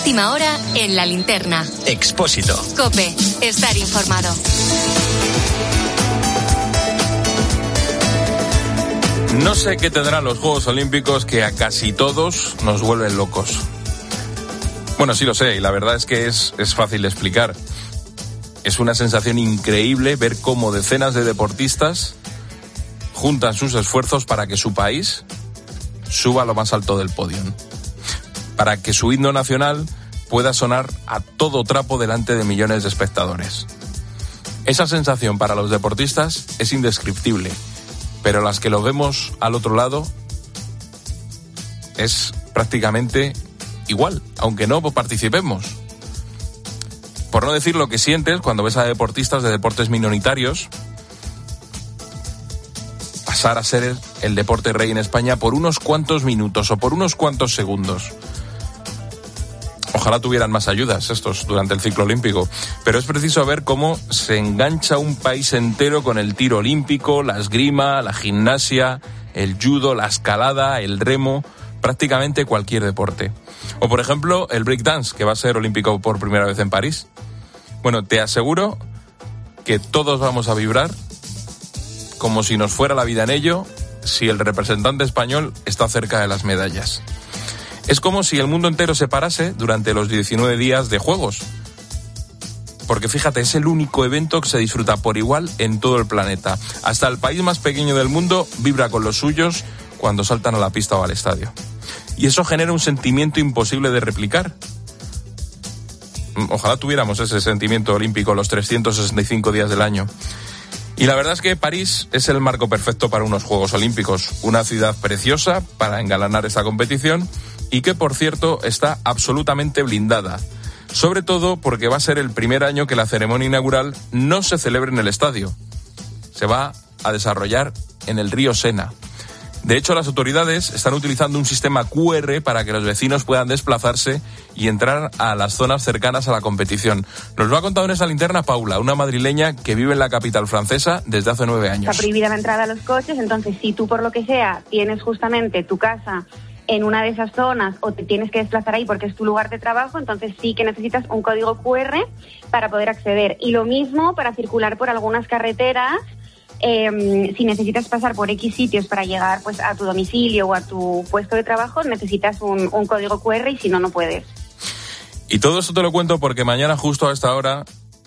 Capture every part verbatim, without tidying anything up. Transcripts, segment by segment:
última hora en La Linterna. Expósito. COPE. Estar informado. No sé qué tendrán los Juegos Olímpicos que a casi todos nos vuelven locos. Bueno, sí lo sé, y la verdad es que es, es fácil de explicar. Es una sensación increíble ver cómo decenas de deportistas juntan sus esfuerzos para que su país suba a lo más alto del podio, para que su himno nacional pueda sonar a todo trapo delante de millones de espectadores. Esa sensación para los deportistas es indescriptible, pero las que lo vemos al otro lado es prácticamente igual, aunque no participemos. Por no decir lo que sientes cuando ves a deportistas de deportes minoritarios pasar a ser el deporte rey en España por unos cuantos minutos o por unos cuantos segundos. Ojalá tuvieran más ayudas estos durante el ciclo olímpico, pero es preciso ver cómo se engancha un país entero con el tiro olímpico, la esgrima, la gimnasia, el judo, la escalada, el remo, prácticamente cualquier deporte. O por ejemplo, el breakdance, que va a ser olímpico por primera vez en París. Bueno, te aseguro que todos vamos a vibrar como si nos fuera la vida en ello si el representante español está cerca de las medallas. Es como si el mundo entero se parase durante los diecinueve días de Juegos. Porque fíjate, es el único evento que se disfruta por igual en todo el planeta. Hasta el país más pequeño del mundo vibra con los suyos cuando saltan a la pista o al estadio. Y eso genera un sentimiento imposible de replicar. Ojalá tuviéramos ese sentimiento olímpico los trescientos sesenta y cinco días del año. Y la verdad es que París es el marco perfecto para unos Juegos Olímpicos. Una ciudad preciosa para engalanar esta competición y que, por cierto, está absolutamente blindada. Sobre todo porque va a ser el primer año que la ceremonia inaugural no se celebre en el estadio. Se va a desarrollar en el río Sena. De hecho, las autoridades están utilizando un sistema cu erre para que los vecinos puedan desplazarse y entrar a las zonas cercanas a la competición. Nos lo ha contado en esta linterna Paula, una madrileña que vive en la capital francesa desde hace nueve años. Está prohibida la entrada a los coches, entonces si tú por lo que sea tienes justamente tu casa en una de esas zonas o te tienes que desplazar ahí porque es tu lugar de trabajo, entonces sí que necesitas un código cu erre para poder acceder. Y lo mismo para circular por algunas carreteras. Eh, si necesitas pasar por X sitios para llegar pues a tu domicilio o a tu puesto de trabajo, necesitas un, un código cu erre y si no, no puedes. Y todo esto te lo cuento porque mañana justo a esta hora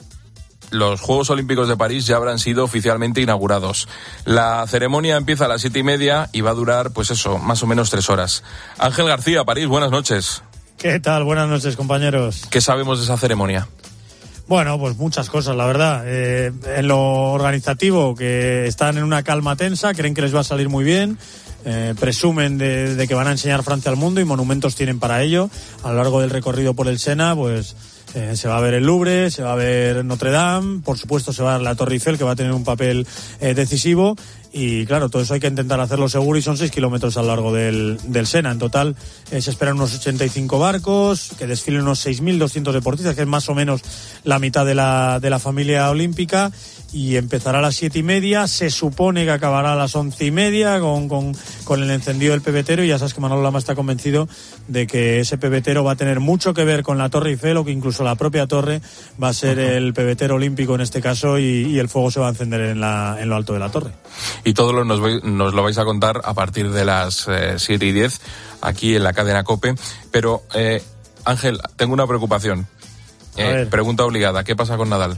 los Juegos Olímpicos de París ya habrán sido oficialmente inaugurados. La ceremonia empieza a las siete y media y va a durar, pues eso, más o menos tres horas. Ángel García, París, buenas noches. ¿Qué tal? Buenas noches, compañeros. ¿Qué sabemos de esa ceremonia? Bueno, pues muchas cosas, la verdad. Eh, en lo organizativo, que están en una calma tensa, creen que les va a salir muy bien, eh, presumen de, de que van a enseñar Francia al mundo y monumentos tienen para ello. A lo largo del recorrido por el Sena, pues eh, se va a ver el Louvre, se va a ver Notre Dame, por supuesto se va a ver la Torre Eiffel, que va a tener un papel eh, decisivo. Y claro, todo eso hay que intentar hacerlo seguro y son seis kilómetros a lo largo del, del Sena. En total eh, se esperan unos ochenta y cinco barcos, que desfilen unos seis mil doscientos deportistas, que es más o menos la mitad de la, de la familia olímpica. Y empezará a las siete y media, se supone que acabará a las once y media con, con, con el encendido del pebetero. Y ya sabes que Manolo Lama está convencido de que ese pebetero va a tener mucho que ver con la Torre Eiffel, o que incluso la propia torre va a ser uh-huh. el pebetero olímpico en este caso, y, y el fuego se va a encender en, la, en lo alto de la torre. Y todo lo nos, voy, nos lo vais a contar a partir de las eh, siete y diez aquí en la cadena COPE. Pero, eh, Ángel, tengo una preocupación. Eh, pregunta obligada, ¿qué pasa con Nadal?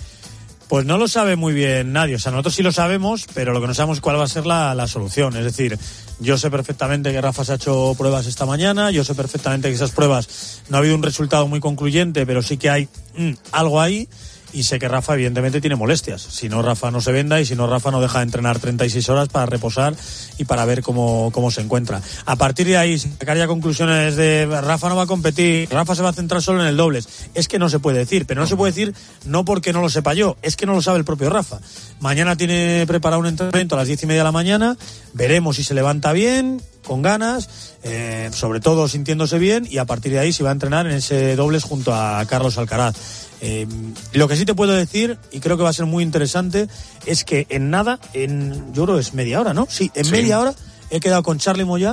Pues no lo sabe muy bien nadie. O sea, nosotros sí lo sabemos, pero lo que no sabemos es cuál va a ser la, la solución. Es decir, yo sé perfectamente que Rafa se ha hecho pruebas esta mañana, yo sé perfectamente que esas pruebas no ha habido un resultado muy concluyente, pero sí que hay mm, algo ahí. Y sé que Rafa evidentemente tiene molestias. Si no, Rafa no se venda, y si no, Rafa no deja de entrenar treinta y seis horas para reposar y para ver cómo, cómo se encuentra. A partir de ahí, sacar ya conclusiones de Rafa no va a competir, Rafa se va a centrar solo en el dobles. Es que no se puede decir, pero no se puede decir no porque no lo sepa yo, es que no lo sabe el propio Rafa. Mañana tiene preparado un entrenamiento a las diez y media de la mañana, veremos si se levanta bien, con ganas, eh, sobre todo sintiéndose bien, y a partir de ahí se va a entrenar en ese dobles junto a Carlos Alcaraz. Eh, lo que sí te puedo decir, y creo que va a ser muy interesante, es que en nada, en yo creo es media hora, ¿no? Sí, en sí. media hora he quedado con Charly Moyá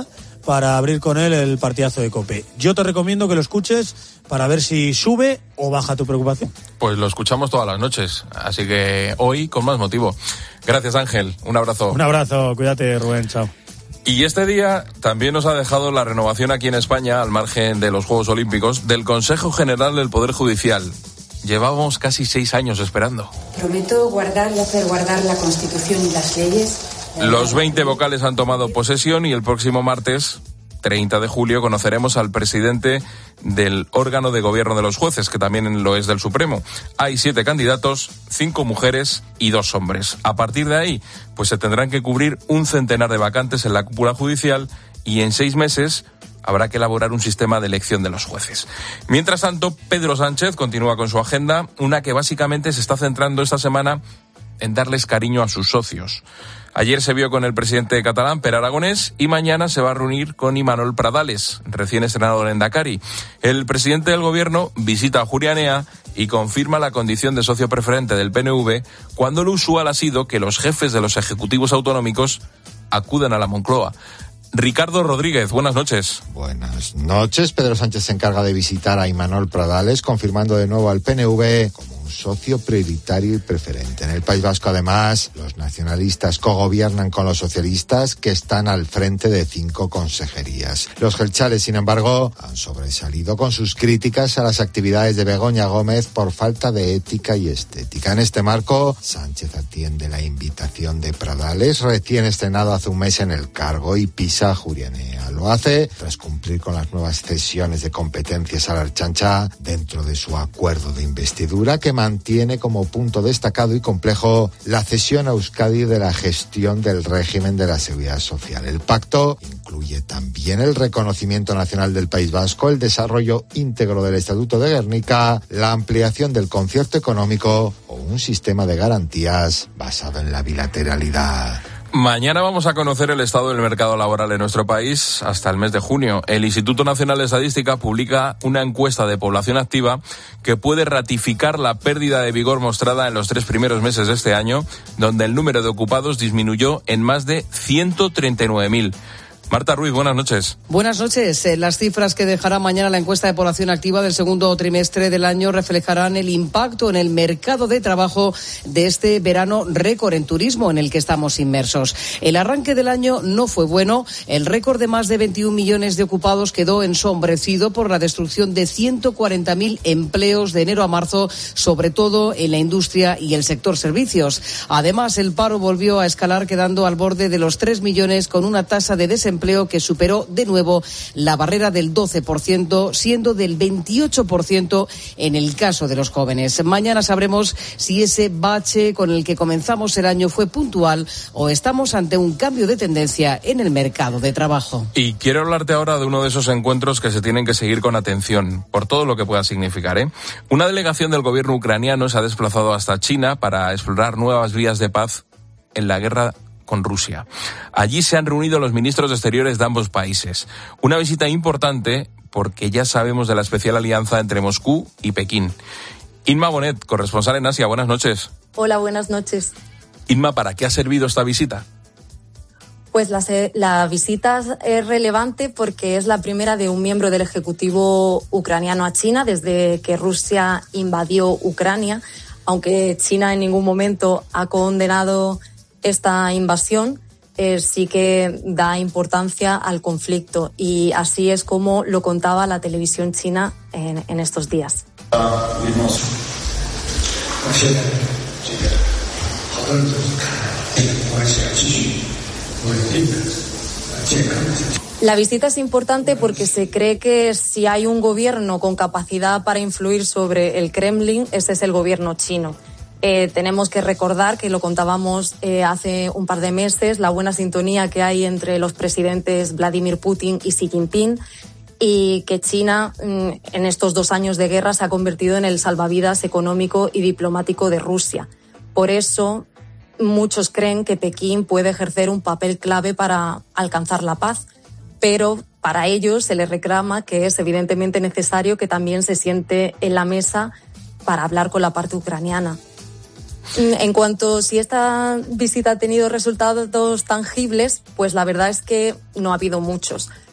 para abrir con él el partidazo de COPE. Yo te recomiendo que lo escuches para ver si sube o baja tu preocupación. Pues lo escuchamos todas las noches, así que hoy con más motivo. Gracias, Ángel, un abrazo. Un abrazo, cuídate, Rubén, chao. Y este día también nos ha dejado la renovación aquí en España, al margen de los Juegos Olímpicos, del Consejo General del Poder Judicial. Llevábamos casi seis años esperando. Prometo guardar y hacer guardar la Constitución y las leyes. Los veinte vocales han tomado posesión y el próximo martes, treinta de julio, conoceremos al presidente del órgano de gobierno de los jueces, que también lo es del Supremo. Hay siete candidatos, cinco mujeres y dos hombres. A partir de ahí, pues se tendrán que cubrir un centenar de vacantes en la cúpula judicial y en seis meses habrá que elaborar un sistema de elección de los jueces. Mientras tanto, Pedro Sánchez continúa con su agenda, una que básicamente se está centrando esta semana en darles cariño a sus socios. Ayer se vio con el presidente catalán, Pere Aragonés, y mañana se va a reunir con Imanol Pradales, recién estrenado Lehendakari. El presidente del gobierno visita a Ajuria Enea y confirma la condición de socio preferente del P N V, cuando lo usual ha sido que los jefes de los ejecutivos autonómicos acudan a la Moncloa. Ricardo Rodríguez, buenas noches. Buenas noches. Pedro Sánchez se encarga de visitar a Imanol Pradales, confirmando de nuevo al P N V como un socio prioritario y preferente. En el País Vasco, además, los nacionalistas cogobiernan con los socialistas, que están al frente de cinco consejerías. Los jeltzales, sin embargo, han sobresalido con sus críticas a las actividades de Begoña Gómez por falta de ética y estética. En este marco, Sánchez atiende la invitación de Pradales, recién estrenado hace un mes en el cargo, y pisa a Ajuria Enea. Lo hace tras cumplir con las nuevas cesiones de competencias a la Ertzaintza dentro de su acuerdo de investidura, que mantiene como punto destacado y complejo la cesión a Euskadi de la gestión del régimen de la seguridad social. El pacto incluye también el reconocimiento nacional del País Vasco, el desarrollo íntegro del Estatuto de Gernika, la ampliación del concierto económico o un sistema de garantías basado en la bilateralidad. Mañana vamos a conocer el estado del mercado laboral en nuestro país hasta el mes de junio. El Instituto Nacional de Estadística publica una encuesta de población activa que puede ratificar la pérdida de vigor mostrada en los tres primeros meses de este año, donde el número de ocupados disminuyó en más de ciento treinta y nueve mil. Marta Ruiz, buenas noches. Buenas noches. Las cifras que dejará mañana la encuesta de población activa del segundo trimestre del año reflejarán el impacto en el mercado de trabajo de este verano récord en turismo en el que estamos inmersos. El arranque del año no fue bueno. El récord de más de veintiún millones de ocupados quedó ensombrecido por la destrucción de ciento cuarenta mil empleos de enero a marzo, sobre todo en la industria y el sector servicios. Además, el paro volvió a escalar, quedando al borde de los tres millones, con una tasa de desempleo que superó de nuevo la barrera del doce por ciento, siendo del veintiocho por ciento en el caso de los jóvenes. Mañana sabremos si ese bache con el que comenzamos el año fue puntual o estamos ante un cambio de tendencia en el mercado de trabajo. Y quiero hablarte ahora de uno de esos encuentros que se tienen que seguir con atención, por todo lo que pueda significar, ¿eh? Una delegación del gobierno ucraniano se ha desplazado hasta China para explorar nuevas vías de paz en la guerra con Rusia. Allí se han reunido los ministros de Exteriores de ambos países. Una visita importante porque ya sabemos de la especial alianza entre Moscú y Pekín. Inma Bonet, corresponsal en Asia, buenas noches. Hola, buenas noches. Inma, ¿para qué ha servido esta visita? Pues la, la visita es relevante porque es la primera de un miembro del Ejecutivo ucraniano a China desde que Rusia invadió Ucrania, aunque China en ningún momento ha condenado esta invasión, eh, sí que da importancia al conflicto, y así es como lo contaba la televisión china en, en estos días. La visita es importante porque se cree que si hay un gobierno con capacidad para influir sobre el Kremlin, ese es el gobierno chino. Eh, tenemos que recordar, que lo contábamos eh, hace un par de meses, la buena sintonía que hay entre los presidentes Vladimir Putin y Xi Jinping, y que China mm, en estos dos años de guerra se ha convertido en el salvavidas económico y diplomático de Rusia. Por eso muchos creen que Pekín puede ejercer un papel clave para alcanzar la paz, pero para ello se les reclama que es evidentemente necesario que también se siente en la mesa para hablar con la parte ucraniana. En cuanto a si esta visita ha tenido resultados tangibles, pues la verdad es que no ha habido muchos.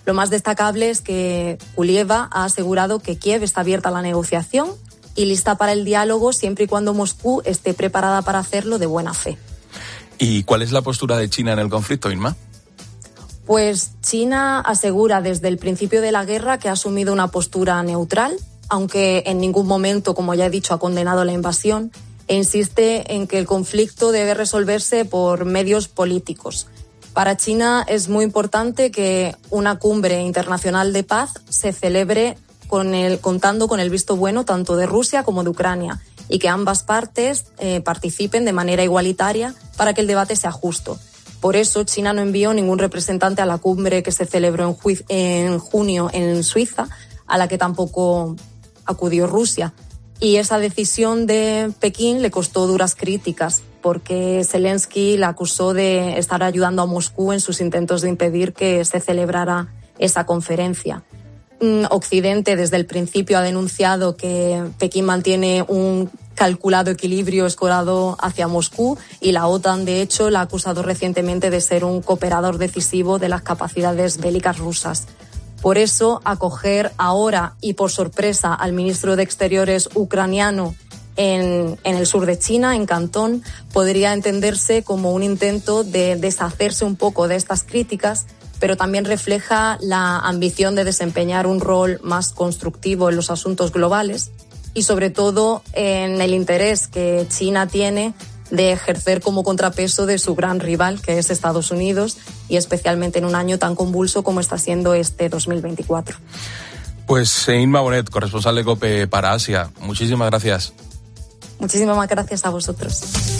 Lo más destacable es que Kulieva ha asegurado que Kiev está abierta a la negociación y lista para el diálogo siempre y cuando Moscú esté preparada para hacerlo de buena fe. ¿Y cuál es la postura de China en el conflicto, Inma? Pues China asegura desde el principio de la guerra que ha asumido una postura neutral, aunque en ningún momento, como ya he dicho, ha condenado la invasión, e insiste en que el conflicto debe resolverse por medios políticos. Para China es muy importante que una cumbre internacional de paz se celebre con el, contando con el visto bueno tanto de Rusia como de Ucrania y que ambas partes eh, participen de manera igualitaria para que el debate sea justo. Por eso China no envió ningún representante a la cumbre que se celebró en, ju- en junio en Suiza, a la que tampoco acudió Rusia. Y esa decisión de Pekín le costó duras críticas, porque Zelensky la acusó de estar ayudando a Moscú en sus intentos de impedir que se celebrara esa conferencia. Occidente desde el principio ha denunciado que Pekín mantiene un calculado equilibrio escorado hacia Moscú y la OTAN, de hecho, la ha acusado recientemente de ser un cooperador decisivo de las capacidades bélicas rusas. Por eso, acoger ahora y por sorpresa al ministro de Exteriores ucraniano en, en el sur de China, en Cantón, podría entenderse como un intento de deshacerse un poco de estas críticas, pero también refleja la ambición de desempeñar un rol más constructivo en los asuntos globales y, sobre todo, en el interés que China tiene de ejercer como contrapeso de su gran rival, que es Estados Unidos, y especialmente en un año tan convulso como está siendo este dos mil veinticuatro. Pues Inma Bonet, corresponsal de COPE para Asia, muchísimas gracias. Muchísimas gracias a vosotros.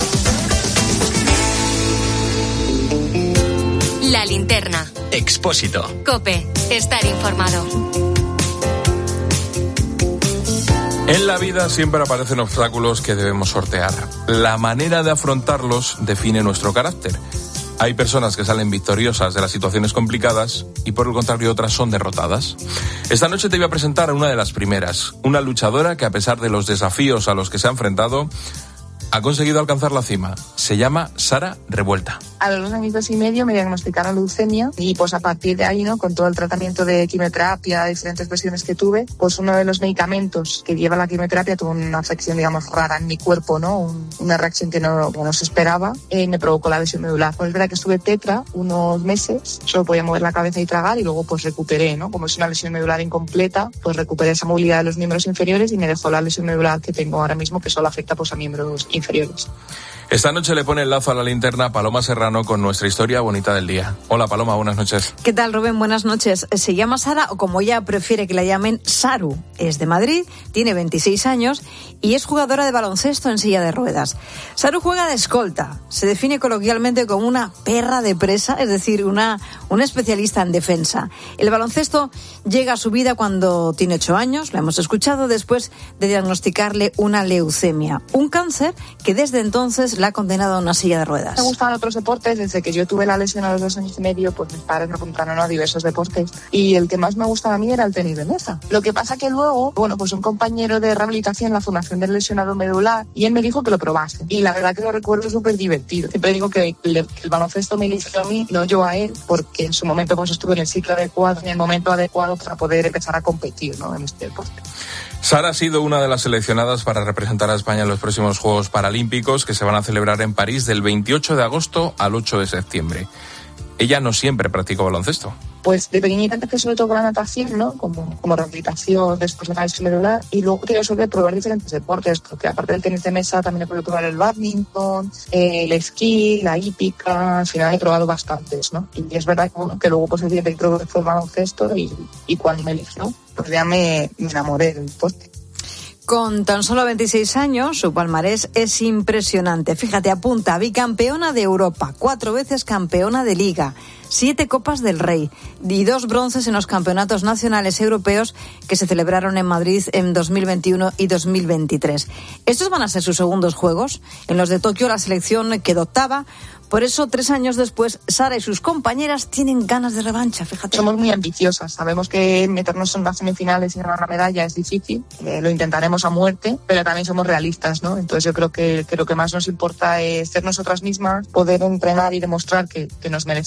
La linterna. Expósito. COPE. Estar informado. En la vida siempre aparecen obstáculos que debemos sortear. La manera de afrontarlos define nuestro carácter. Hay personas que salen victoriosas de las situaciones complicadas y por el contrario otras son derrotadas. Esta noche te voy a presentar a una de las primeras, una luchadora que a pesar de los desafíos a los que se ha enfrentado, ha conseguido alcanzar la cima. Se llama Sara Revuelta. A los dos años y medio me diagnosticaron leucemia y pues a partir de ahí, ¿no? Con todo el tratamiento de quimioterapia, diferentes versiones que tuve, pues uno de los medicamentos que lleva la quimioterapia tuvo una afección, digamos, rara en mi cuerpo, ¿no? Un, una reacción que no, que no se esperaba y eh, me provocó la lesión medular. Pues es verdad que estuve tetra unos meses, solo podía mover la cabeza y tragar y luego pues recuperé, ¿no? Como es una lesión medular incompleta, pues recuperé esa movilidad de los miembros inferiores y me dejó la lesión medular que tengo ahora mismo, que solo afecta pues a miembros inferiores. Esta noche le pone el lazo a la linterna Paloma Serrano con nuestra historia bonita del día. Hola Paloma, buenas noches. ¿Qué tal, Rubén? Buenas noches. Se llama Sara, o como ella prefiere que la llamen, Saru. Es de Madrid, tiene veintiséis años y es jugadora de baloncesto en silla de ruedas. Saru juega de escolta. Se define coloquialmente como una perra de presa, es decir, una, una especialista en defensa. El baloncesto llega a su vida cuando tiene ocho años, lo hemos escuchado, después de diagnosticarle una leucemia, un cáncer que desde entonces la ha condenado a una silla de ruedas. Me gustan otros deportes. Desde que yo tuve la lesión a los dos años y medio, pues mis padres me apuntaron a diversos deportes y el que más me gustaba a mí era el tenis de mesa. Lo que pasa que luego, bueno, pues un compañero de rehabilitación en la Fundación del Lesionado Medular y él me dijo que lo probase y la verdad que lo recuerdo súper divertido. Siempre digo que el, que el baloncesto me eligió a mí, no yo a él, porque en su momento pues estuve en el ciclo adecuado, en el momento adecuado para poder empezar a competir, ¿no? En este deporte. Sara ha sido una de las seleccionadas para representar a España en los próximos Juegos Paralímpicos que se van a celebrar en París del veintiocho de agosto al ocho de septiembre. Ella no siempre practicó baloncesto. Pues de pequeñita empecé sobre todo con la natación, ¿no? Como, como rehabilitación después de la lesión medular y luego quería sobre probar diferentes deportes, porque aparte del tenis de mesa también he podido probar el badminton, eh, el esquí, la hípica, al final he probado bastantes, ¿no? Y es verdad que, bueno, que luego pues el día que creo que fue el baloncesto y, y cuando me eligió, pues ya me, me enamoré del deporte. Con tan solo veintiséis años, su palmarés es impresionante. Fíjate, apunta, bicampeona de Europa, cuatro veces campeona de Liga, siete Copas del Rey y dos bronces en los campeonatos nacionales europeos que se celebraron en Madrid en dos mil veintiuno y dos mil veintitrés. Estos van a ser sus segundos Juegos. En los de Tokio la selección quedó octava. Por eso, tres años después, Sara y sus compañeras tienen ganas de revancha, fíjate. Somos muy ambiciosas. Sabemos que meternos en las semifinales y ganar una medalla es difícil. Eh, lo intentaremos a muerte, pero también somos realistas, ¿no? Entonces yo creo que, que lo que más nos importa es ser nosotras mismas, poder entrenar y demostrar que, que nos merecemos estar en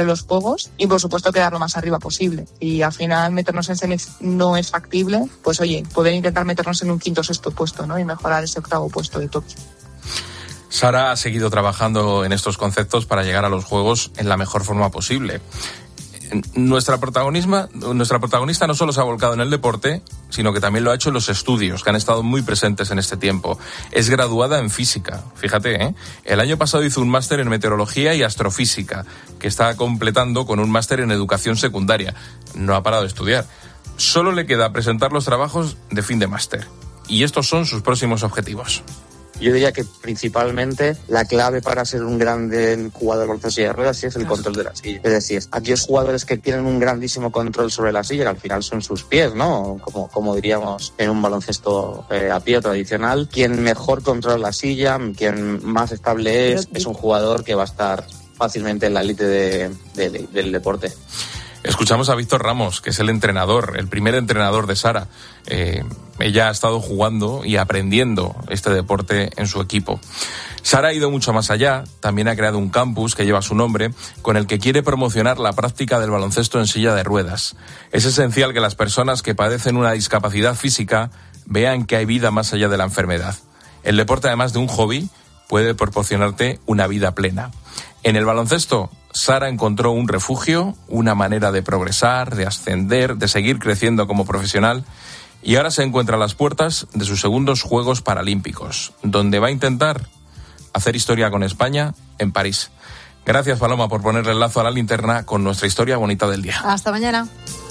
los Juegos y por supuesto quedar lo más arriba posible. Y al final meternos en semis no es factible, pues oye, poder intentar meternos en un quinto o sexto puesto, ¿no? Y mejorar ese octavo puesto de Tokio. Sara ha seguido trabajando en estos conceptos para llegar a los Juegos en la mejor forma posible. Nuestra protagonista, nuestra protagonista no solo se ha volcado en el deporte, sino que también lo ha hecho en los estudios, que han estado muy presentes en este tiempo. Es graduada en física, fíjate, ¿eh? El año pasado hizo un máster en meteorología y astrofísica, que está completando con un máster en educación secundaria. No ha parado de estudiar. Solo le queda presentar los trabajos de fin de máster. Y estos son sus próximos objetivos. Yo diría que principalmente la clave para ser un gran jugador de baloncesto de ruedas es el control de la silla. Es decir, aquellos jugadores que tienen un grandísimo control sobre la silla, que al final son sus pies, ¿no? Como, como diríamos en un baloncesto eh, a pie tradicional, quien mejor controla la silla, quien más estable es, es un jugador que va a estar fácilmente en la élite de, de, de, del deporte. Escuchamos a Víctor Ramos, que es el entrenador, el primer entrenador de Sara. Eh, ella ha estado jugando y aprendiendo este deporte en su equipo. Sara ha ido mucho más allá, también ha creado un campus que lleva su nombre, con el que quiere promocionar la práctica del baloncesto en silla de ruedas. Es esencial que las personas que padecen una discapacidad física vean que hay vida más allá de la enfermedad. El deporte, además de un hobby, puede proporcionarte una vida plena. En el baloncesto, Sara encontró un refugio, una manera de progresar, de ascender, de seguir creciendo como profesional, y ahora se encuentra a las puertas de sus segundos Juegos Paralímpicos, donde va a intentar hacer historia con España en París. Gracias, Paloma, por ponerle el lazo a la linterna con nuestra historia bonita del día. Hasta mañana.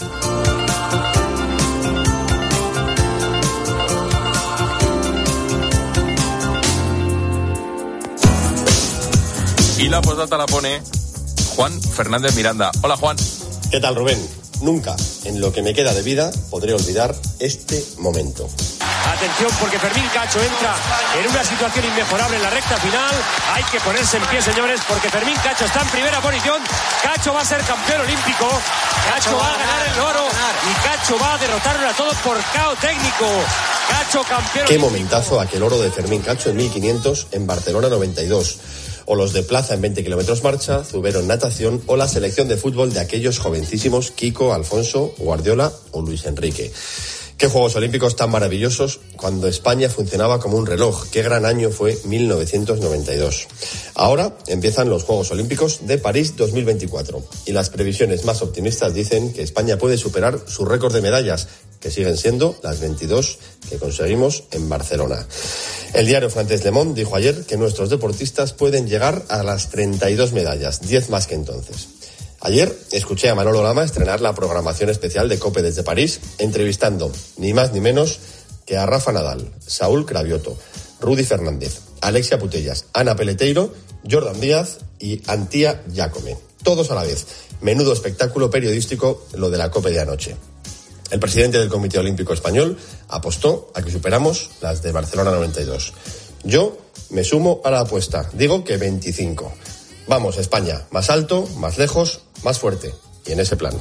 Y la postdata la pone Juan Fernández Miranda. Hola, Juan. ¿Qué tal, Rubén? Nunca, en lo que me queda de vida, podré olvidar este momento. Atención, porque Fermín Cacho entra en una situación inmejorable en la recta final. Hay que ponerse en pie, señores, porque Fermín Cacho está en primera posición. Cacho va a ser campeón olímpico. Cacho va a ganar el oro y Cacho va a derrotarlo a todos por K O técnico. Cacho campeón. Qué momentazo aquel oro de Fermín Cacho en mil quinientos en Barcelona noventa y dos. O los de plaza en veinte kilómetros marcha, Zubero en natación, o la selección de fútbol de aquellos jovencísimos Kiko, Alfonso, Guardiola o Luis Enrique. Qué Juegos Olímpicos tan maravillosos cuando España funcionaba como un reloj. Qué gran año fue mil novecientos noventa y dos. Ahora empiezan los Juegos Olímpicos de París dos mil veinticuatro y las previsiones más optimistas dicen que España puede superar su récord de medallas, que siguen siendo las veintidós que conseguimos en Barcelona. El diario francés Le Monde dijo ayer que nuestros deportistas pueden llegar a las treinta y dos medallas, diez más que entonces. Ayer escuché a Manolo Lama estrenar la programación especial de COPE desde París, entrevistando ni más ni menos que a Rafa Nadal, Saúl Cravioto, Rudy Fernández, Alexia Putellas, Ana Peleteiro, Jordan Díaz y Antía Giacome. Todos a la vez. Menudo espectáculo periodístico lo de la COPE de anoche. El presidente del Comité Olímpico Español apostó a que superamos las de Barcelona noventa y dos. Yo me sumo a la apuesta. Digo que veinticinco. Vamos, España. Más alto, más lejos, más fuerte. Y en ese plan.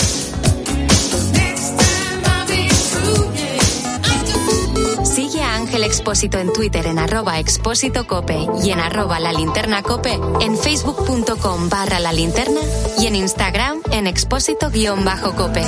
Sigue a Ángel Expósito en Twitter en arroba expósito cope y en arroba la linterna cope, en facebook.com barra la linterna y en Instagram en expósito guión bajo cope.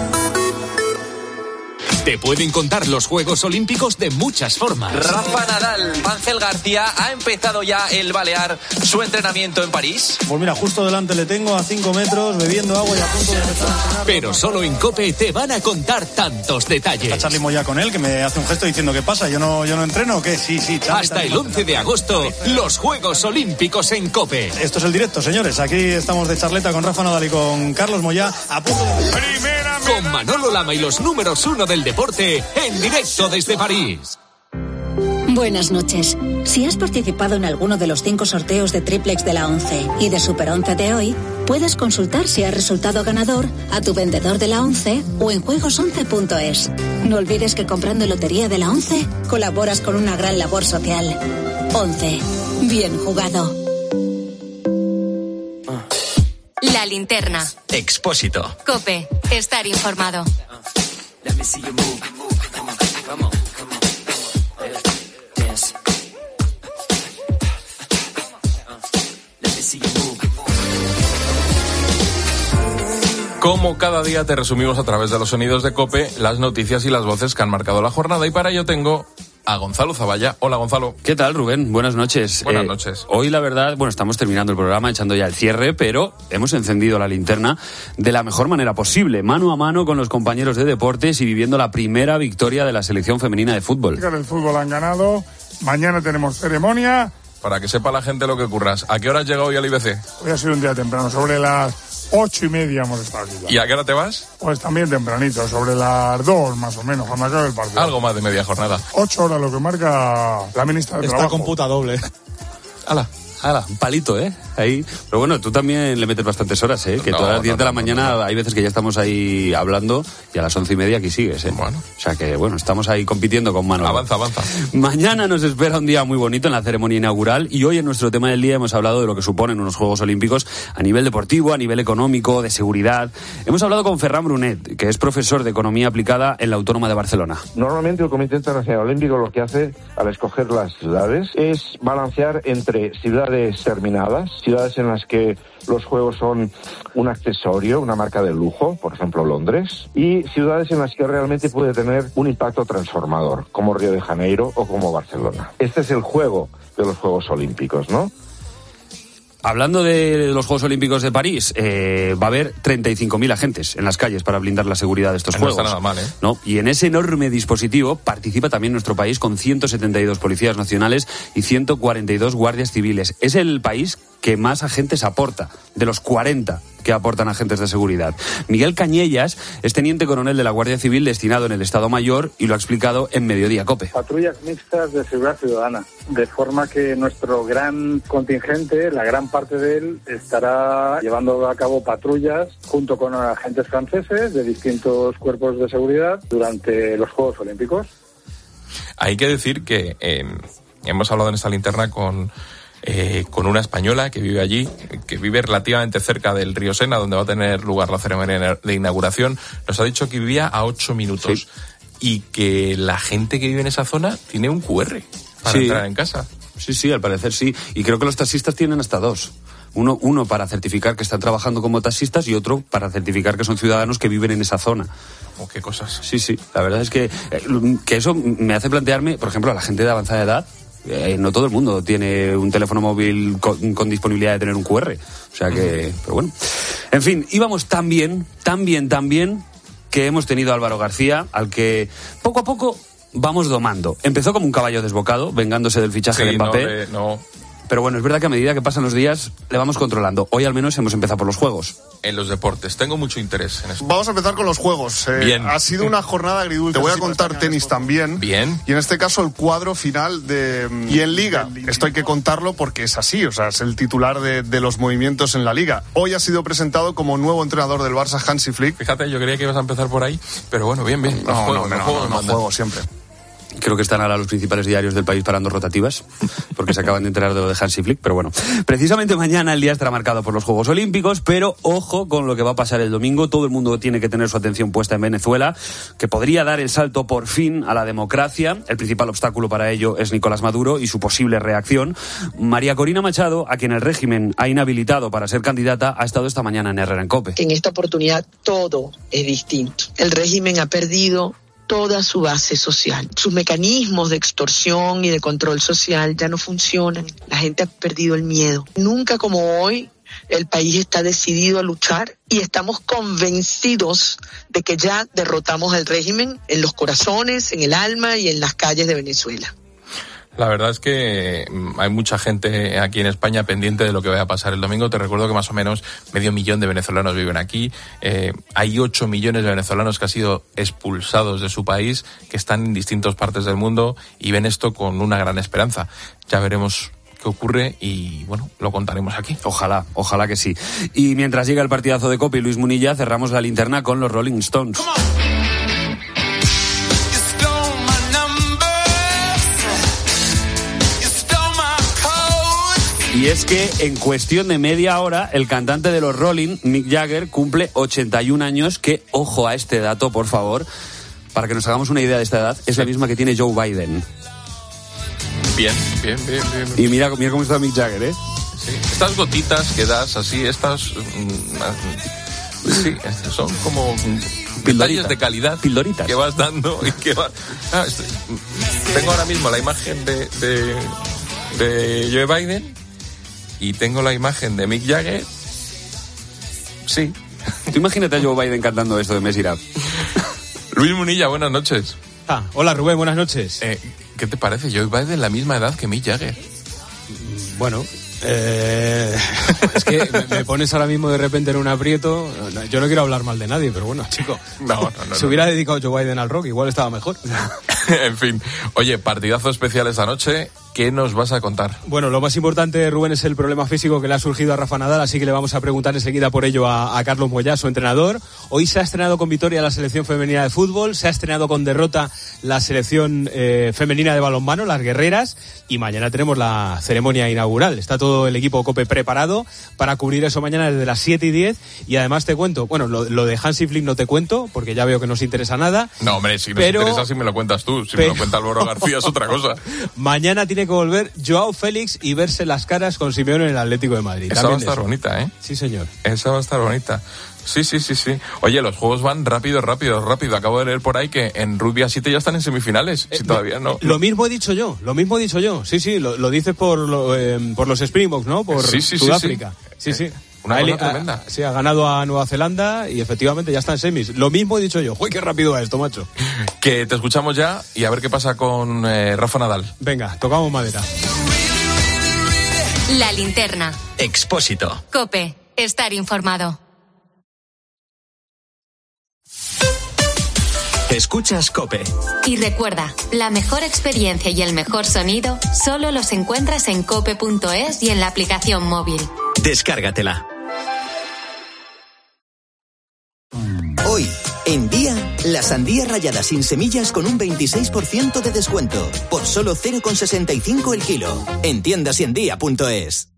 Te pueden contar los Juegos Olímpicos de muchas formas. Rafa Nadal, Ángel García, ¿ha empezado ya el Balear su entrenamiento en París? Pues mira, justo delante le tengo a cinco metros, bebiendo agua y a punto de empezar a entrenar. Pero solo en COPE te van a contar tantos detalles. A Charly Moya con él, que me hace un gesto diciendo ¿qué pasa? ¿Yo no, yo no entreno o qué? Sí, sí, Charly. Hasta el once de agosto, los Juegos Olímpicos en COPE. Esto es el directo, señores. Aquí estamos de charleta con Rafa Nadal y con Carlos Moya. A punto de... Primera con Manolo Lama y los números uno del deporte en directo desde París. Buenas noches. Si has participado en alguno de los cinco sorteos de Triplex de la once y de Super once de hoy, puedes consultar si has resultado ganador a tu vendedor de la once o en juegos once punto es. No olvides que comprando Lotería de la once colaboras con una gran labor social. once. Bien jugado. La linterna. Expósito. COPE. Estar informado. Como cada día te resumimos a través de los sonidos de COPE las noticias y las voces que han marcado la jornada, y para ello tengo a Gonzalo Zavalla. Hola, Gonzalo. ¿Qué tal, Rubén? Buenas noches. Buenas eh, noches. Hoy, la verdad, bueno, estamos terminando el programa, echando ya el cierre, pero hemos encendido la linterna de la mejor manera posible, mano a mano con los compañeros de deportes y viviendo la primera victoria de la selección femenina de fútbol. El fútbol han ganado, mañana tenemos ceremonia. Para que sepa la gente lo que ocurras, ¿a qué hora has llegado hoy al I B C? Hoy ha sido un día temprano, sobre las ocho y media hemos estado aquí. ¿Y a qué hora te vas? Pues también tempranito, sobre las dos más o menos, cuando acabe el partido. Algo más de media jornada. Ocho horas, lo que marca la ministra de Esta Trabajo. computa doble. ¡Hala! ¡Hala! Un palito, ¿eh? Ahí. Pero bueno, tú también le metes bastantes horas, ¿eh? Que No, todas las diez no, de la no, mañana no, no. hay veces que ya estamos ahí hablando y a las once y media aquí sigues, ¿eh? Bueno. O sea que, bueno, estamos ahí compitiendo con mano. Avanza, avanza. Mañana nos espera un día muy bonito en la ceremonia inaugural y hoy en nuestro tema del día hemos hablado de lo que suponen unos Juegos Olímpicos a nivel deportivo, a nivel económico, de seguridad. Hemos hablado con Ferran Brunet, que es profesor de Economía Aplicada en la Autónoma de Barcelona. Normalmente el Comité Internacional Olímpico lo que hace al escoger las ciudades es balancear entre ciudades terminadas, ciudades en las que los juegos son un accesorio, una marca de lujo, por ejemplo Londres, y ciudades en las que realmente puede tener un impacto transformador, como Río de Janeiro o como Barcelona. Este es el juego de los Juegos Olímpicos, ¿no? Hablando de los Juegos Olímpicos de París, eh, va a haber treinta y cinco mil agentes en las calles para blindar la seguridad de estos no Juegos. No está nada mal, ¿eh? ¿No? Y en ese enorme dispositivo participa también nuestro país con ciento setenta y dos policías nacionales y ciento cuarenta y dos guardias civiles. Es el país que más agentes aporta, de los cuarenta que aportan agentes de seguridad. Miguel Cañellas es teniente coronel de la Guardia Civil destinado en el Estado Mayor y lo ha explicado en Mediodía COPE. Patrullas mixtas de seguridad ciudadana, de forma que nuestro gran contingente, la gran parte de él, estará llevando a cabo patrullas junto con agentes franceses de distintos cuerpos de seguridad durante los Juegos Olímpicos. Hay que decir que eh, hemos hablado en esta linterna con... Eh, con una española que vive allí, que vive relativamente cerca del río Sena, donde va a tener lugar la ceremonia de inauguración. Nos ha dicho que vivía a ocho minutos, sí, y que la gente que vive en esa zona tiene un cu erre para sí. entrar en casa. Sí, sí, al parecer sí. Y creo que los taxistas tienen hasta dos. Uno, uno para certificar que están trabajando como taxistas y otro para certificar que son ciudadanos que viven en esa zona. Oh, qué cosas. Sí, sí. La verdad es que, eh, que eso me hace plantearme, por ejemplo, a la gente de avanzada edad. Eh, no todo el mundo tiene un teléfono móvil con, con disponibilidad de tener un cu erre. O sea que, pero bueno. En fin, íbamos tan bien, tan bien, tan bien, que hemos tenido a Álvaro García, al que poco a poco vamos domando. Empezó como un caballo desbocado, vengándose del fichaje sí, de Mbappé. No, eh, no. Pero bueno, es verdad que a medida que pasan los días le vamos controlando. Hoy al menos hemos empezado por los juegos. En los deportes. Tengo mucho interés en eso. Vamos a empezar con los juegos. Eh, Bien. Ha sido una jornada agridulce. Te voy a contar tenis también. Bien. Y en este caso el cuadro final de... Y en Liga. Esto hay que contarlo porque es así. O sea, es el titular de, de los movimientos en la Liga. Hoy ha sido presentado como nuevo entrenador del Barça, Hansi Flick. Fíjate, yo creía que ibas a empezar por ahí. Pero bueno, bien, bien. Los No, juegos, no, los no, juegos no, no, no juego siempre. Creo que están ahora los principales diarios del país parando rotativas, porque se acaban de enterar de lo de Hansi Flick, pero bueno. Precisamente mañana el día estará marcado por los Juegos Olímpicos, pero ojo con lo que va a pasar el domingo. Todo el mundo tiene que tener su atención puesta en Venezuela, que podría dar el salto por fin a la democracia. El principal obstáculo para ello es Nicolás Maduro y su posible reacción. María Corina Machado, a quien el régimen ha inhabilitado para ser candidata, ha estado esta mañana en Herrera en COPE. En esta oportunidad todo es distinto. El régimen ha perdido toda su base social. Sus mecanismos de extorsión y de control social ya no funcionan. La gente ha perdido el miedo. Nunca como hoy el país está decidido a luchar y estamos convencidos de que ya derrotamos al régimen en los corazones, en el alma y en las calles de Venezuela. La verdad es que hay mucha gente aquí en España pendiente de lo que vaya a pasar el domingo. Te recuerdo que más o menos medio millón de venezolanos viven aquí. Eh, hay ocho millones de venezolanos que han sido expulsados de su país, que están en distintas partes del mundo y ven esto con una gran esperanza. Ya veremos qué ocurre y, bueno, lo contaremos aquí. Ojalá, ojalá que sí. Y mientras llega el partidazo de COPE y Luis Munilla, cerramos la linterna con los Rolling Stones. Y es que en cuestión de media hora, el cantante de los Rolling, Mick Jagger, cumple ochenta y un años, que, ojo a este dato, por favor, para que nos hagamos una idea de esta edad, es la misma que tiene Joe Biden. Bien, bien, bien, bien. Y mira, mira cómo está Mick Jagger, ¿eh? Sí. Estas gotitas que das así, estas... Sí, son como detalles de calidad Pildoritas. que vas dando y que vas... Ah, estoy... Tengo ahora mismo la imagen de, de, de Joe Biden y tengo la imagen de Mick Jagger. Sí. Tú imagínate a Joe Biden cantando esto de Mess It Up. Luis Munilla, buenas noches. Ah, hola Rubén, buenas noches. Eh, ¿Qué te parece? Joe Biden la misma edad que Mick Jagger. Bueno... Eh, es que me, me pones ahora mismo de repente en un aprieto. Yo no quiero hablar mal de nadie, pero bueno, chico, no, no, no, si no. hubiera dedicado Joe Biden al rock, igual estaba mejor. En fin, oye, partidazo especial esta noche. ¿Qué nos vas a contar? Bueno, lo más importante, Rubén, es el problema físico que le ha surgido a Rafa Nadal, así que le vamos a preguntar enseguida por ello a, a Carlos Moyá, su entrenador. Hoy se ha estrenado con victoria la selección femenina de fútbol, se ha estrenado con derrota la selección eh, femenina de balonmano, las guerreras, y mañana tenemos la ceremonia inaugural. Está todo el equipo COPE preparado para cubrir eso mañana desde las siete y diez, y además te cuento, bueno, lo, lo de Hansi Flick no te cuento, porque ya veo que no os interesa nada. No, hombre, si nos pero, interesa si me lo cuentas tú, si pero, me lo cuenta Álvaro García es otra cosa. Mañana tiene que volver Joao Félix y verse las caras con Simeone en el Atlético de Madrid. Esa También va a estar eso. bonita, ¿eh? Sí, señor. Esa va a estar bonita. Sí, sí, sí, sí. Oye, los juegos van rápido, rápido, rápido. Acabo de leer por ahí que en Rugby a siete ya están en semifinales. Si eh, todavía no. Lo mismo he dicho yo, lo mismo he dicho yo. Sí, sí, lo, lo dices por, lo, eh, por los Springboks, ¿no? Por sí, sí, Sudáfrica. Sí, sí. sí. sí. Una cosa tremenda. Ha, sí, ha ganado a Nueva Zelanda y efectivamente ya está en semis. Lo mismo he dicho yo. ¡Uy, qué rápido va esto, macho! Que te escuchamos ya y a ver qué pasa con eh, Rafa Nadal. Venga, tocamos madera. La linterna. Expósito. COPE. Estar informado. Escuchas COPE. Y recuerda, la mejor experiencia y el mejor sonido solo los encuentras en cope punto es y en la aplicación móvil. Descárgatela. Hoy, en Día, la sandía rallada sin semillas con un veintiséis por ciento de descuento, por solo cero coma sesenta y cinco el kilo. En tiendas y en día punto es.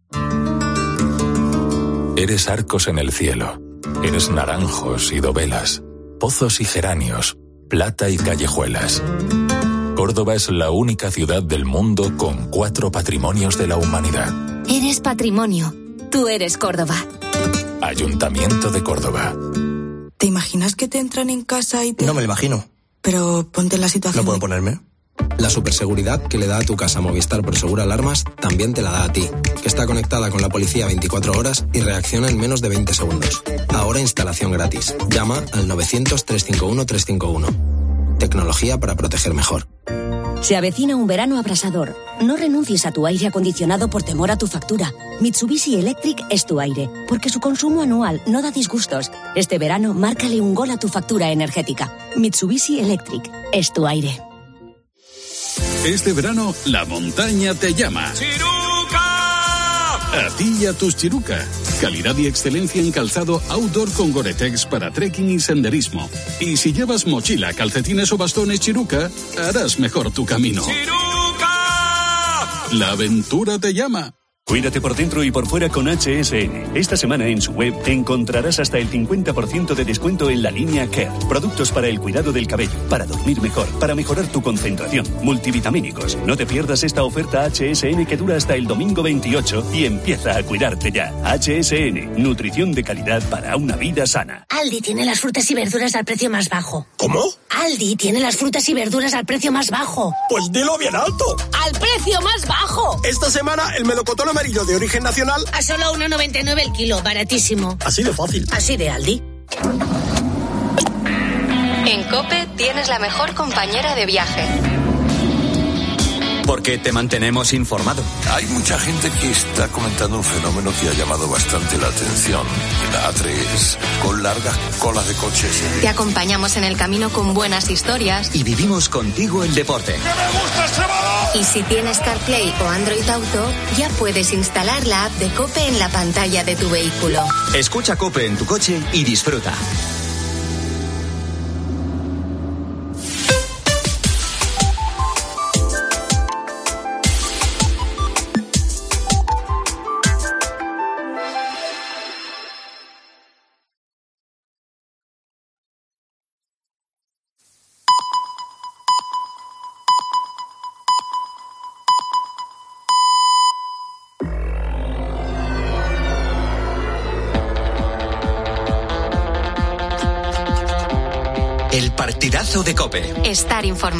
Eres arcos en el cielo. Eres naranjos y dovelas, pozos y geranios, plata y callejuelas. Córdoba es la única ciudad del mundo con cuatro patrimonios de la humanidad. Eres patrimonio. Tú eres Córdoba. Ayuntamiento de Córdoba. ¿Te imaginas que te entran en casa y te...? No me lo imagino. Pero ponte en la situación... ¿No puedo ponerme? La superseguridad que le da a tu casa Movistar Prosegur Alarmas también te la da a ti, que está conectada con la policía veinticuatro horas y reacciona en menos de veinte segundos. Ahora instalación gratis. Llama al novecientos, trescientos cincuenta y uno, trescientos cincuenta y uno. Tecnología para proteger mejor. Se avecina un verano abrasador. No renuncies a tu aire acondicionado por temor a tu factura. Mitsubishi Electric es tu aire, porque su consumo anual no da disgustos. Este verano, márcale un gol a tu factura energética. Mitsubishi Electric es tu aire. Este verano, la montaña te llama. ¡Chiruca! A ti y a tus Chiruca. Calidad y excelencia en calzado outdoor con Gore-Tex para trekking y senderismo. Y si llevas mochila, calcetines o bastones Chiruca, harás mejor tu camino. ¡Chiruca! La aventura te llama. Cuídate por dentro y por fuera con H S N. Esta semana en su web encontrarás hasta el cincuenta por ciento de descuento en la línea Care. Productos para el cuidado del cabello, para dormir mejor, para mejorar tu concentración, multivitamínicos. No te pierdas esta oferta H S N que dura hasta el domingo veintiocho y empieza a cuidarte ya. H S N, nutrición de calidad para una vida sana. Aldi tiene las frutas y verduras al precio más bajo. ¿Cómo? Aldi tiene las frutas y verduras al precio más bajo. Pues dilo bien alto. ¡Al precio más bajo! Esta semana el melocotón amarillo de origen nacional a solo uno noventa y nueve el kilo, baratísimo. Así de fácil. Así de Aldi. En COPE tienes la mejor compañera de viaje. Porque te mantenemos informado. Hay mucha gente que está comentando un fenómeno que ha llamado bastante la atención. La A tres, con largas colas de coches. Te acompañamos en el camino con buenas historias. Y vivimos contigo el deporte. ¡Que me gusta ese balón! Y si tienes CarPlay o Android Auto, ya puedes instalar la app de COPE en la pantalla de tu vehículo. Escucha COPE en tu coche y disfruta. partidazo de COPE. Estar informado.